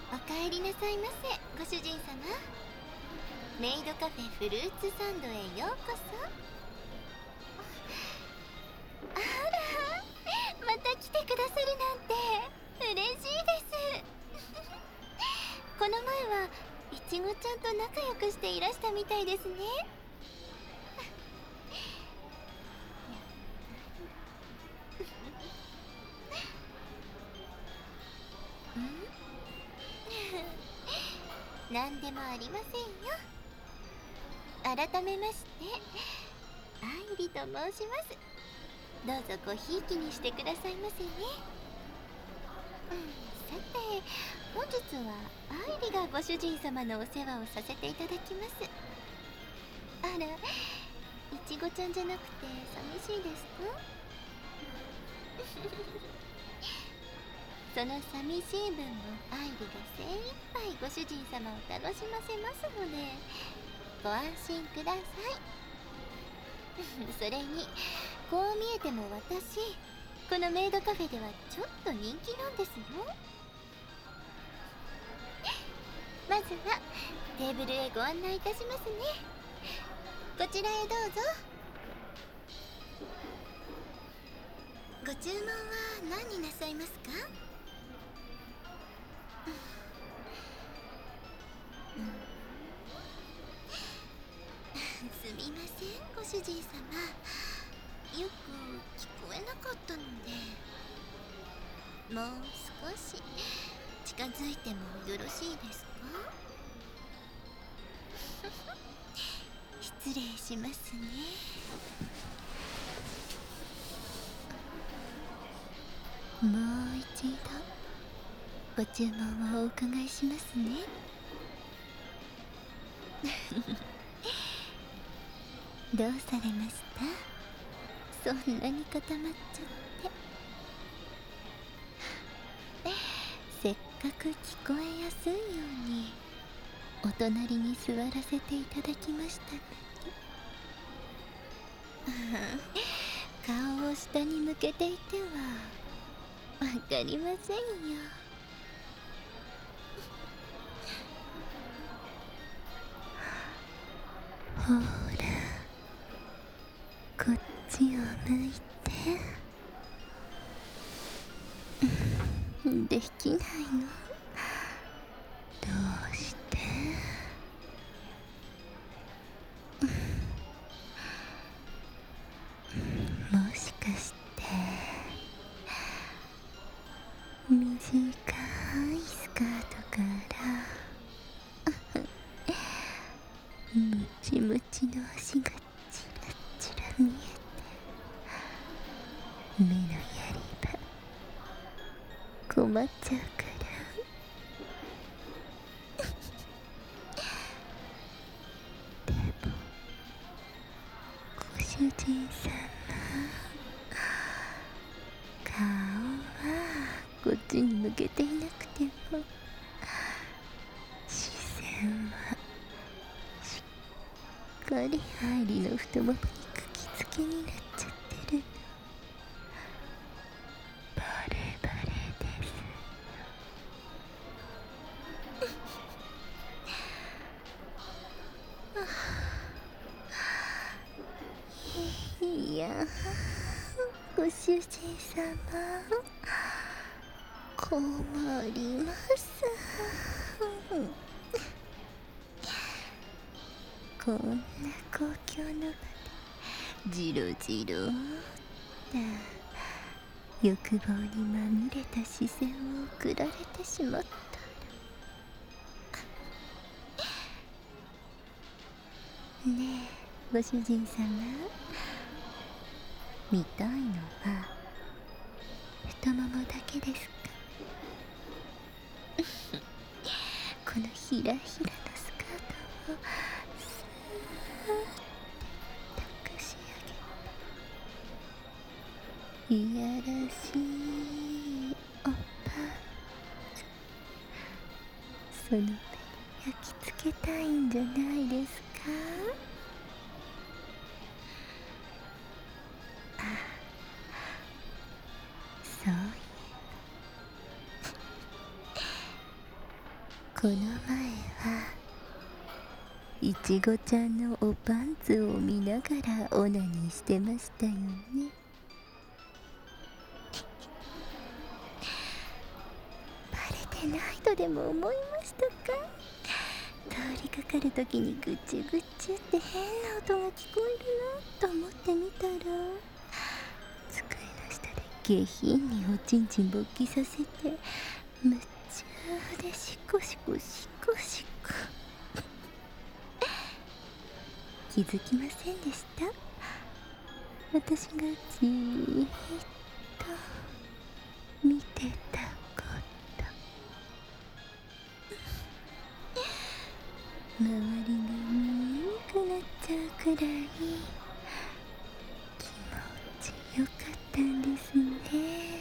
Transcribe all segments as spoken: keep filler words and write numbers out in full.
おかえりなさいませ、ご主人様。メイドカフェフルーツサンドへようこそ。あら、また来てくださるなんて嬉しいです。この前はいちごちゃんと仲良くしていらしたみたいですね。ん何でもありませんよ。改めまして愛理と申します。どうぞごひいきにしてくださいませね。うん、さて本日は愛理がご主人様のお世話をさせていただきます。あら、いちごちゃんじゃなくて寂しいですか？その寂しい分も愛理が精一杯ご主人様を楽しませますのでご安心ください。それにこう見えても私このメイドカフェではちょっと人気なんですよ。まずはテーブルへご案内いたしますね。こちらへどうぞ。ご注文は何になさいますか？うん、すみませんご主人様、よく聞こえなかったので。もう少し近づいてもよろしいですか？失礼しますね。もう一度ご注文をお伺いしますね。どうされました？そんなに固まっちゃって。せっかく聞こえやすいようにお隣に座らせていただきましたのに。顔を下に向けていてはわかりませんよ。ほらこっちを向いて。できないの？どうして？もしかして短いスカートからムチムチの足がチラチラ見えて、目のやり場困っちゃうから。でもご主人様、顔はこっちに向けていなくても視線はしっかり愛理の太ももに釘付けになっちゃってるの。バレバレです。いやご主人様困ります。こんな公共の場でじろじろと欲望にまみれた視線を送られてしまったら。ねえご主人様、見たいのは太ももだけですか？このひらひらのスカートをスーッて託し上げ、いやらしいおパンツ、その目に焼き付けたいんじゃないですか？あ、そういこの前はいちごちゃんのおパンツを見ながらオナニーしてましたよね。バレてないとでも思いましたか？通りかかるときにぐちゅぐちゅって変な音が聞こえるなと思ってみたら、机の下で下品におちんちん勃起させて夢中でシコシコシコシコ気づきませんでした？私がじーっと見てたこと。周りが見えなくなっちゃうくらい気持ちよかったんですね。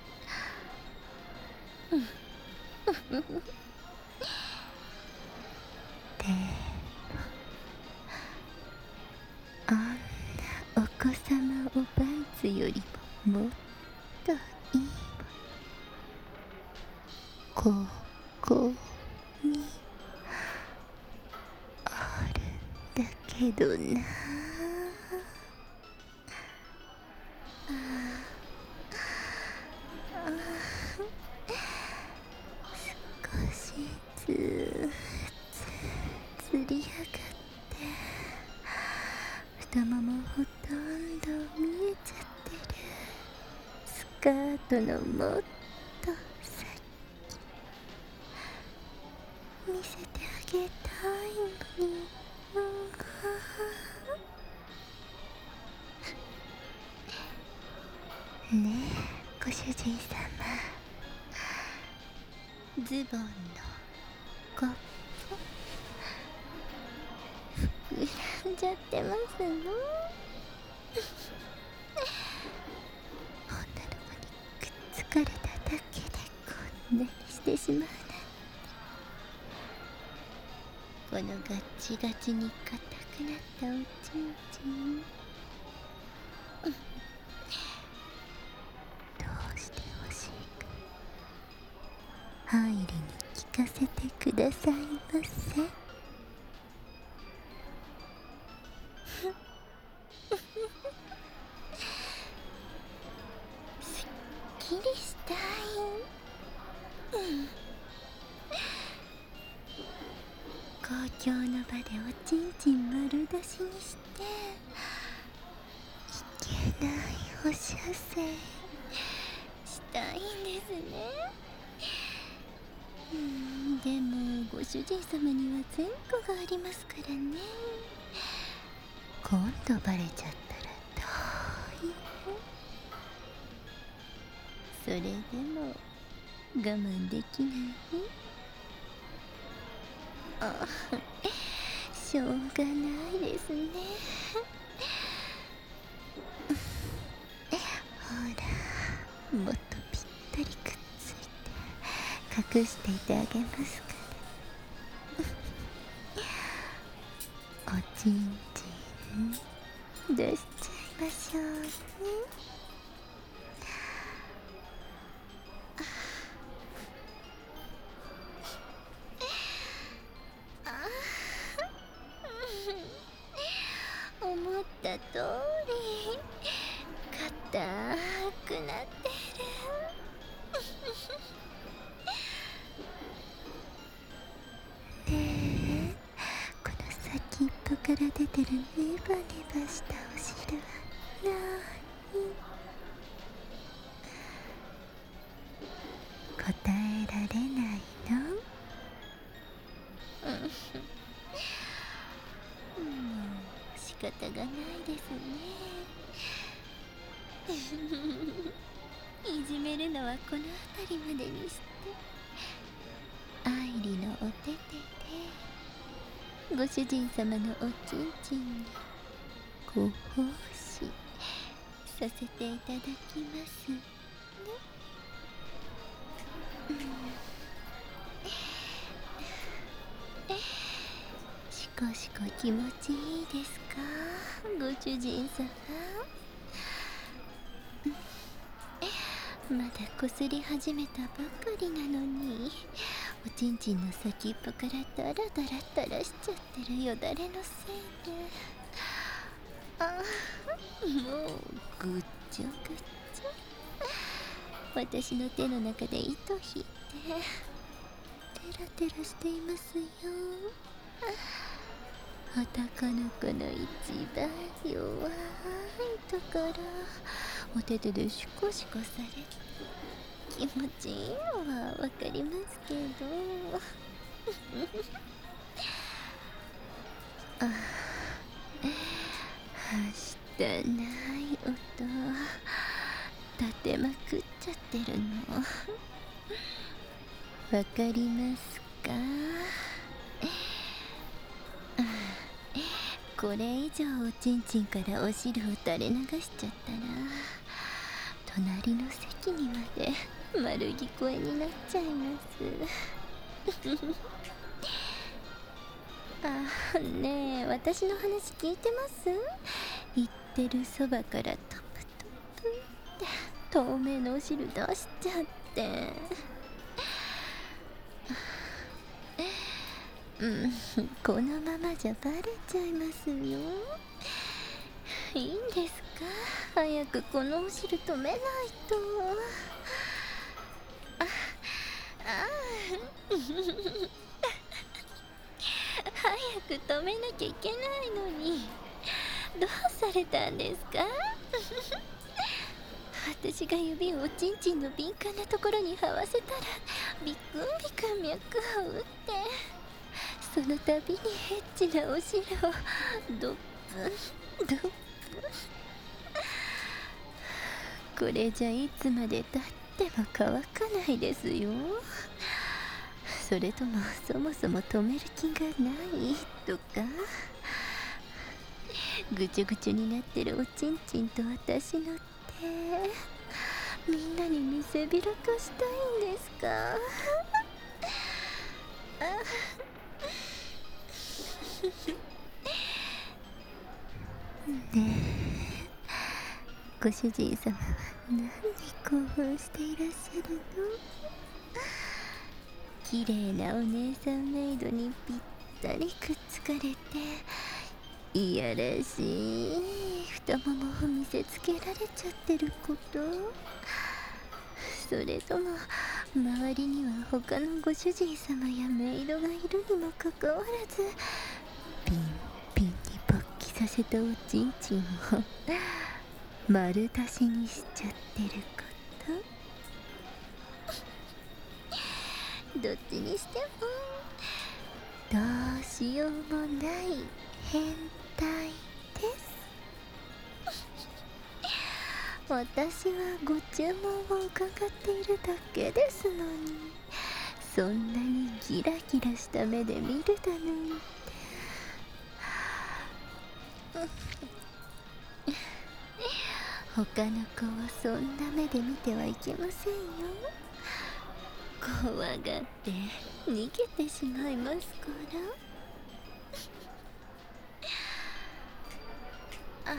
であんなお子様おパンツよりももっといいもの、ここにあるんだけどな。少しずつつり上がって太ももほとんど見えちゃってる。スカートのもっと先見せてあげたいのに。ねえご主人様、ズボンのコップ膨らんじゃってますの？女の子にくっつかれただけでこんなにしてしまうなんて。このガッチガチに硬くなったおちんちん、どうしてほしいかハイリに聞かせてくださいませ。すっきりしたい、うん、公共の場でおちんちん丸出しにしていけないお射精したいんですね。うん、でもご主人様には前科がありますからね。今度バレちゃったら大変。それでも我慢できない？あ、しょうがないですね。ほら、もっとぴったりくっついて隠していてあげますから。おちんちん出しちゃいましょうね。思った通り硬くなってる。ねえ、この先っぽから出てるネバネバしたお汁はなーに？答えられないの？うん、仕方がないですね。いじめるのはこの辺りまでにして、愛理のお手手でご主人様のおちんちんにご奉仕させていただきますね。しこしこ気持ちいいですか、ご主人様？まだこすり始めたばかりなのにおちんちんの先っぽからダラダラ垂らしちゃってるよだれのせいで、ああもうぐっちゃぐっちゃ。私の手の中で糸引いてテラテラしていますよ。男の子の一番弱いところ、お手手でシコシコされて気持ちいいのはわかりますけどああ、したない音立てまくっちゃってるのわかりますか？これ以上おちんちんからお汁を垂れ流しちゃったら隣の席にまで丸聞こえになっちゃいますあ、ねえ、私の話聞いてます？言ってるそばからトプトプって透明のお汁出しちゃってうん、このままじゃバレちゃいますよ。いいんですか？早くこのお汁止めないと。ああ早く止めなきゃいけないのにどうされたんですか？私が指をおちんちんの敏感なところに這わせたらビクンビクン脈を打って、その度にエッチなお汁をドップンドップン。これじゃいつまでたっても乾かないですよ。それともそもそも止める気がないとか、ぐちゅぐちゅになってるおちんちんと私の手、みんなに見せびらかしたいんですか？ねえ、ご主人様は何に興奮していらっしゃるの？綺麗なお姉さんメイドにぴったりくっつかれて、いやらしい太ももを見せつけられちゃってること？それとも周りには他のご主人様やメイドがいるにもかかわらずピンピンに勃起させたおちんちんを丸出しにしちゃってること？どっちにしてもどうしようもない変態です。私はご注文を伺っているだけですのに、そんなにギラギラした目で見るだなんて他の子をそんな目で見てはいけませんよ。怖がって逃げてしまいますから。あ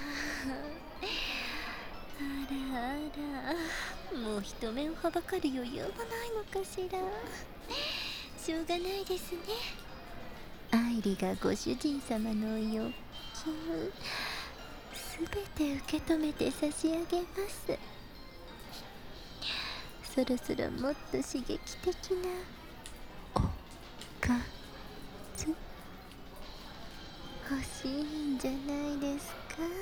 あらあら、もう人目をはばかる余裕もないのかしら。しょうがないですね。愛理がご主人様の欲求すべて受け止めて差し上げます。そろそろもっと刺激的なおかず欲しいんじゃないですか？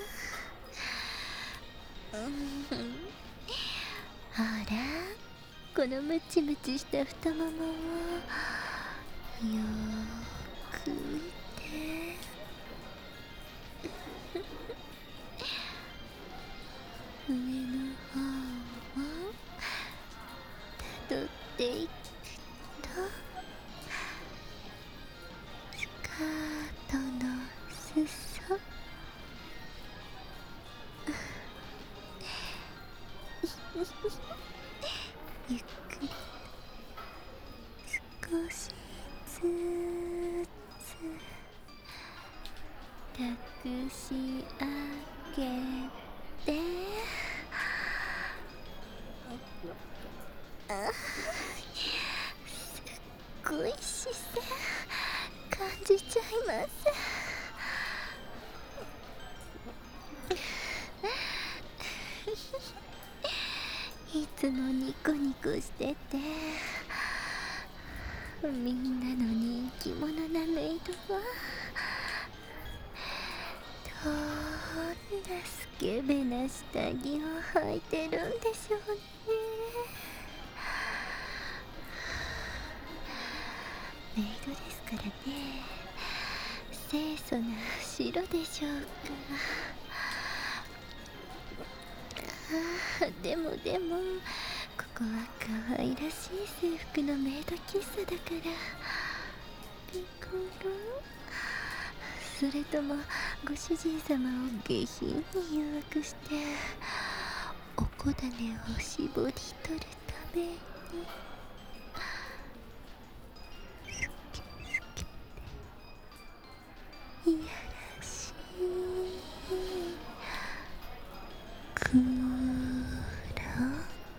ほら、このムチムチした太ももをよーく見て。上の方をたどっていくと、スカートの裾ゆっくり少しずつ託し上げて、あすっ恋しさ感じちゃいます。いつもニコニコしてて、みんなの人気者なメイドはどんなスケベな下着を履いてるんでしょうね。メイドですからね、清楚な白でしょうか。ああ、でもでもここは可愛らしい制服のメイド喫茶だから。ピコロ、それともご主人様を下品に誘惑しておこだねを絞り取るために。いやらしいクーラ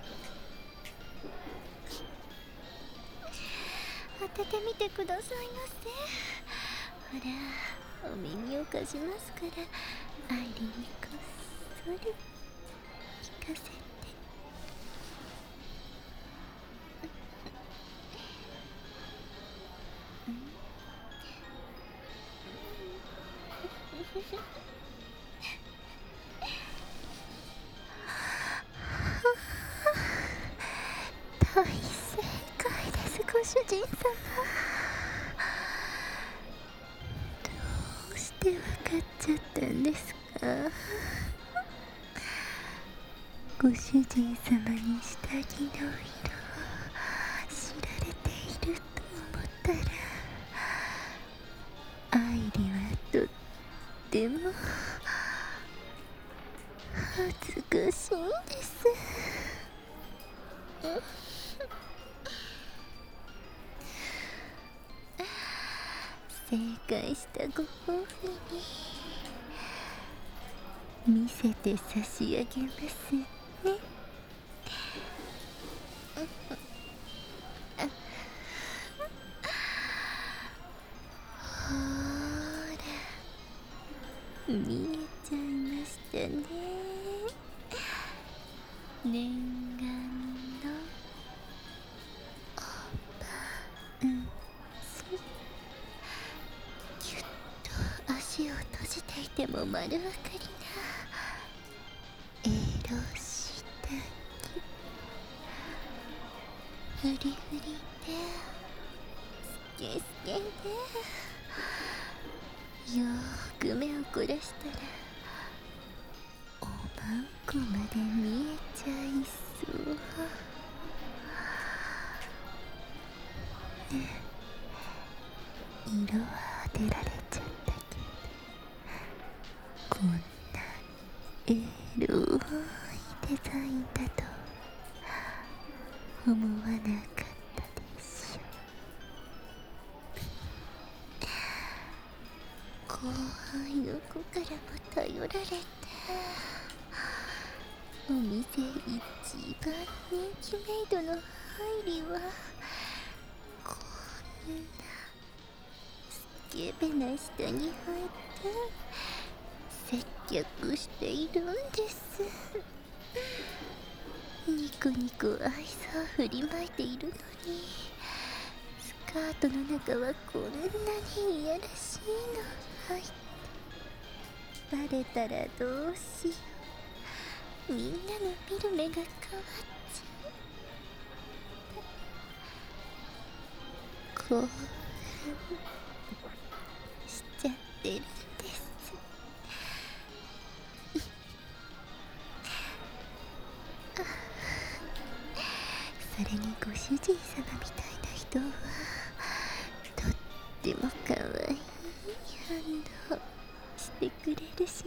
当ててみてくださいませ。ほら、お耳を貸しますからアイリにこっそり聞かせて。大正解です、ご主人様。どうして分かっちゃったんですか？ご主人様に下着の色を知られていると思ったら、愛理はとっても恥ずかしいんです。正解したご褒美に見せて差し上げますね。ほら、見えちゃいましたね、念願のおパンツ。ぎゅっと足を閉じていても丸分かりなエロ下着、フリフリでスケスケで、よーく目を凝らしたらおまんこまで見えちゃいそう。ね、色は当てられちゃったけど、こんなエロいデザインだと思わなかったでしょ。後輩の子からも頼られて、お店一番人気メイドのハイリはこんなスケベな下に入って接客しているんです。ニコニコ愛想を振りまいているのに、スカートの中はこんなにいやらしいの入って、バレたらどうしよう。みんなの見る目が変わっちゃう。興奮しちゃってるんです。それにご主人様みたいな人はとっても可愛い反応してくれるし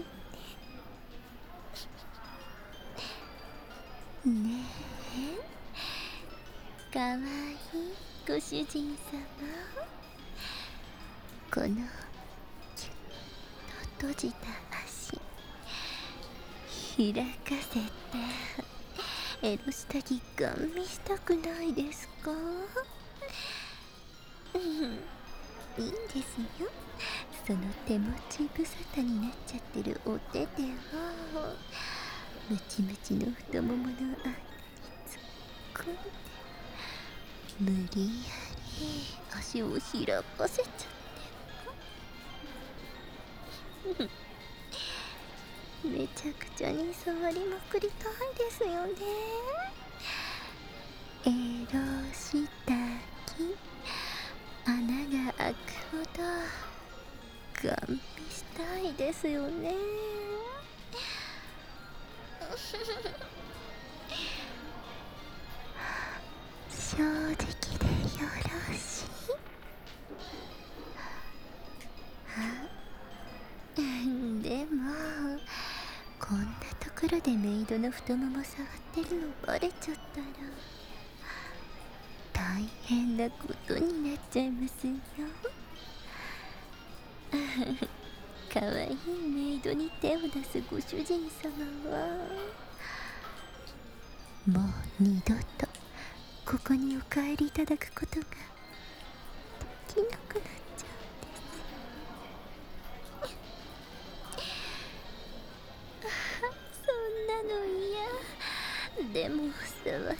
ね。ねえ、かわいいご主人様、このキュッと閉じた足開かせてエロ下着ガン見したくないですか？ いいんですよ。その手持ち無沙汰になっちゃってるお手手をムチムチの太ももの間に突っ込んで、無理やり足を開かせちゃってめちゃくちゃに触りまくりたいですよね。エロ下着穴が開くほどガン見したいですよね。正直でよろしい？あ、でもこんなところでメイドの太もも触ってるのバレちゃったら大変なことになっちゃいますよ。かわいいメイドに手を出すご主人様はもう二度とここにお帰りいただくことができなくなっちゃうんです。そんなの嫌。でも触りたい。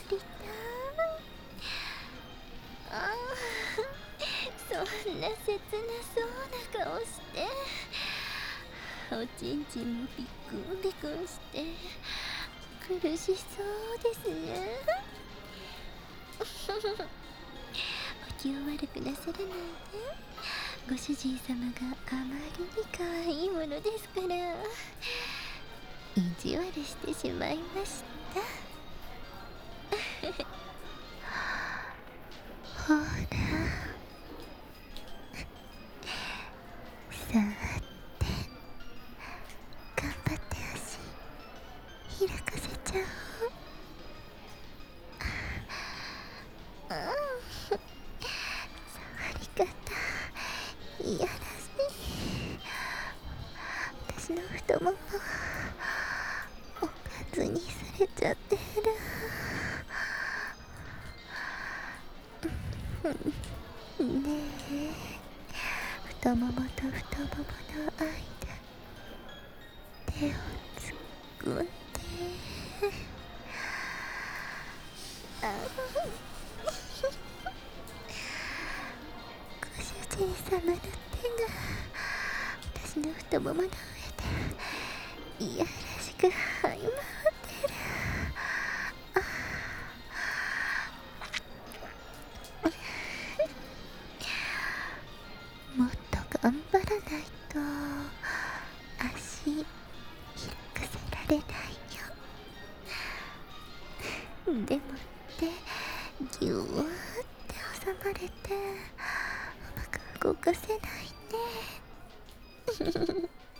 ああ、そんな切なそうな顔して、おちんちんもビクンビクンして苦しそうですね。お気を悪くなさらないで。ご主人様があまりに可愛いものですから意地悪してしまいました。ほら触って頑張って足開かせちゃおう。ああ、触り方嫌だし、私の太ももおかずにされちゃってる。ねえ、太ももと太ももの間手を突っ込んで、あご主人様の手が私の太ももの上でいやらしく這い回ってる。もっと頑張らないと足開かせられないよ。でもってギューって挟まれてうまく動かせないね。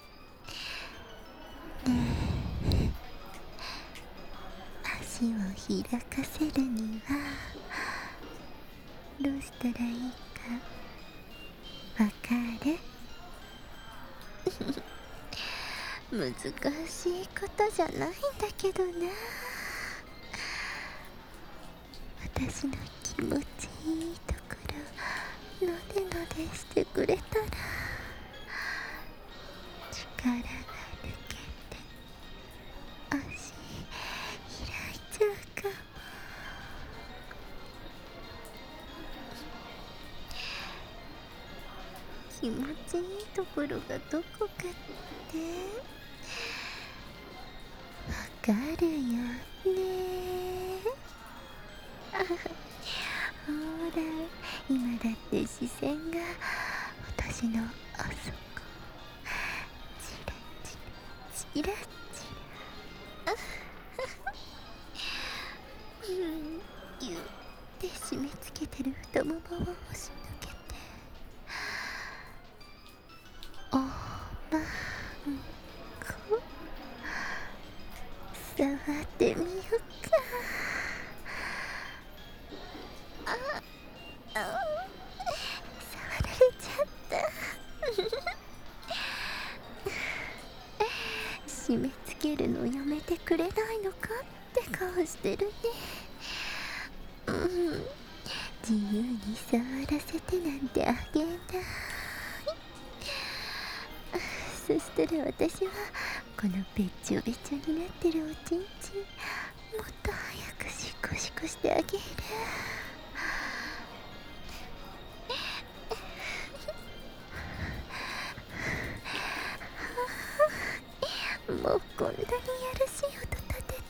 ねえ、足を開かせるにはどうしたらいいかわかる？難しいことじゃないんだけどな。私の気持ちいいところのでのでしてくれたら力が抜けて足開いちゃうかも。気持ちいいところがどこかってわかるよね。ほら今だって視線が私のあそこチラチラチラチラうんギュって締め付けてる太ももを押し抜けておまんこ触ってみようか。ああ、触られちゃった締め付けるのやめてくれないのかって顔してるね。うん、 自由に触らせてなんてあげない。そしたら私はこのべっちょべちょになってるおちんちんもっと早くシコシコしてあげる。もうこんなにやるしい音立てて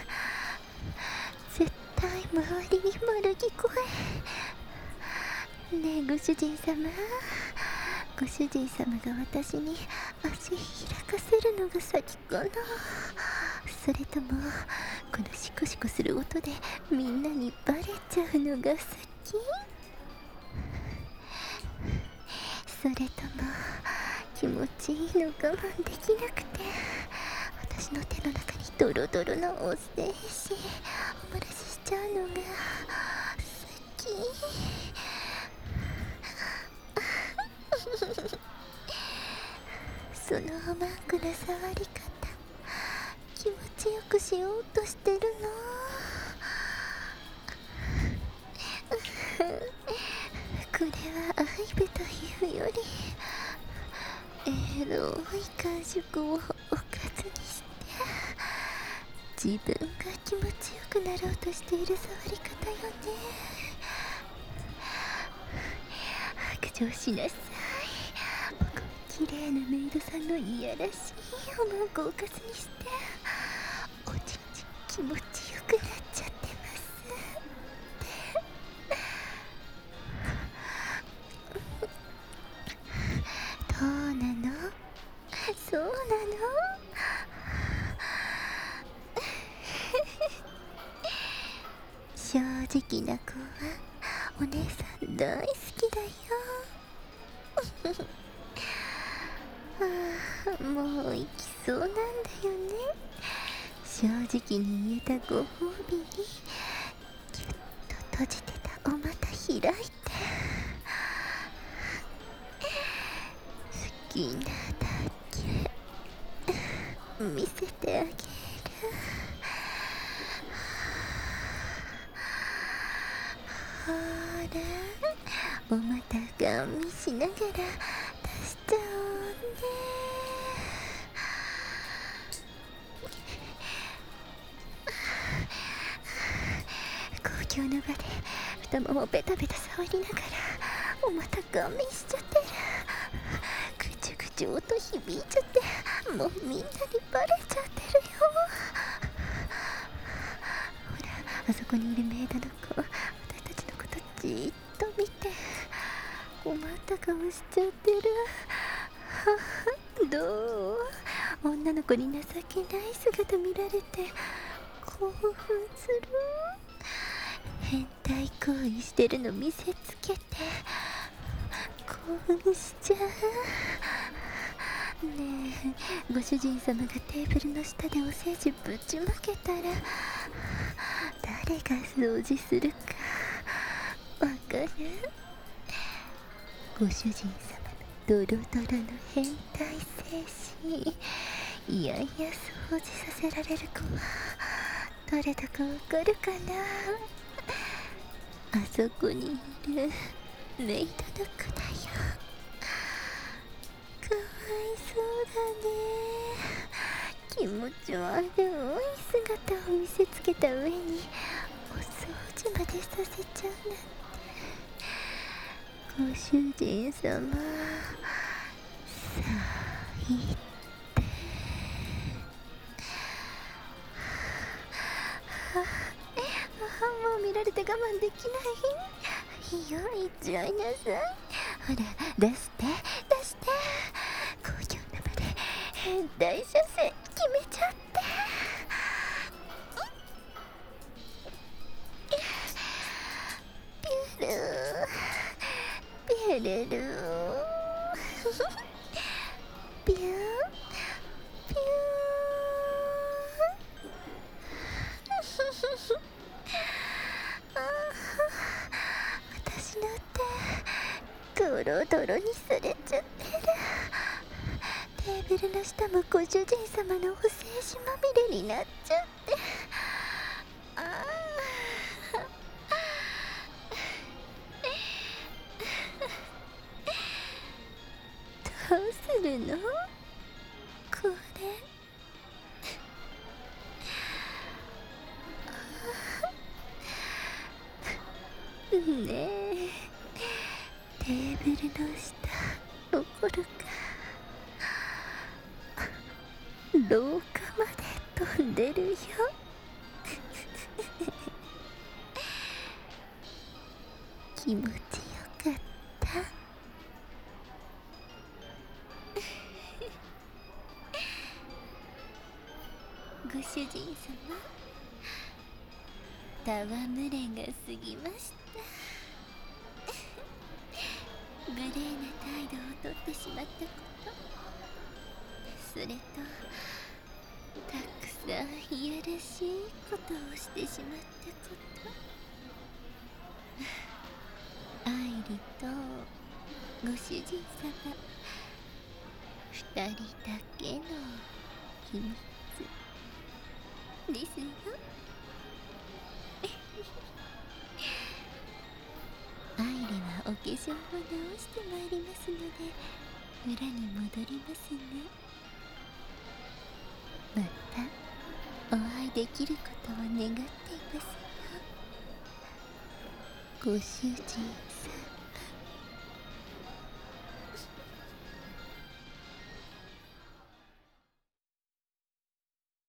絶対周りに丸聞こえ。ねえご主人様、ご主人様が私に足開かせるのが先かな、それともこのシコシコする音でみんなにバレちゃうのが先？それとも気持ちいいの我慢できなくて私の手の中にドロドロのお精子お漏らししちゃうのが先？そのマンクな触り方気持ちよくしようとしてるの。これは愛撫というよりエロい感触をおかずにして自分が気持ちよくなろうとしている触り方よね。白状しなさい。綺麗なメイドさんのいやらしいおまんこをおかずにしておちんちん気持ちよくなっちゃってますどうなの？そうなの？正直な子はお姉さん大好きだよ。ああ、もう行きそうなんだよね。正直に言えたご褒美にギュッと閉じてたお股開いて好きなだけ見せてあげる。ほらお股ガン見しながら出しちゃおうね。公共の場で太ももベタベタ触りながらお股ガン見しちゃってる。ぐちゅぐちゅ音響いちゃってもうみんなにバレちゃってるよ。ほらあそこにいるメイドの子私たちのことじーっと見て困った顔しちゃってる。どう？女の子に情けない姿見られて興奮する？変態行為してるの見せつけて興奮しちゃう。ねえご主人様がテーブルの下でおせじぶちまけたら誰が掃除するかわかる？ご主人様のドロドロの変態精子いやいや掃除させられる子は誰だかわかるかな？あそこにいるメイドの子だよ。かわいそうだね。気持ち悪い姿を見せつけた上にお掃除までさせちゃうなんて。ご主人様最低。ああ、もう見られて我慢できない。いいよ言っちゃいなさい。ほら出して出して。公共の場で変態射精決めちゃって。ピュルーピュルルーピューピュー。私の手ドロドロにされちゃってる。テーブルの下もご主人様のお精子まみれになっちゃって。あどうするのこれ。ねえ、テーブルの下どころか廊下まで飛んでるよ。気持ちよかった。ご主人様、戯れが過ぎました。無礼な態度をとってしまったこと、それとたくさんいやらしいことをしてしまったこと、愛理とご主人様二人だけの秘密ですよ。愛理はお化粧を直してまいりますので、裏に戻りますね。またお会いできることを願っていますよ、ご主人。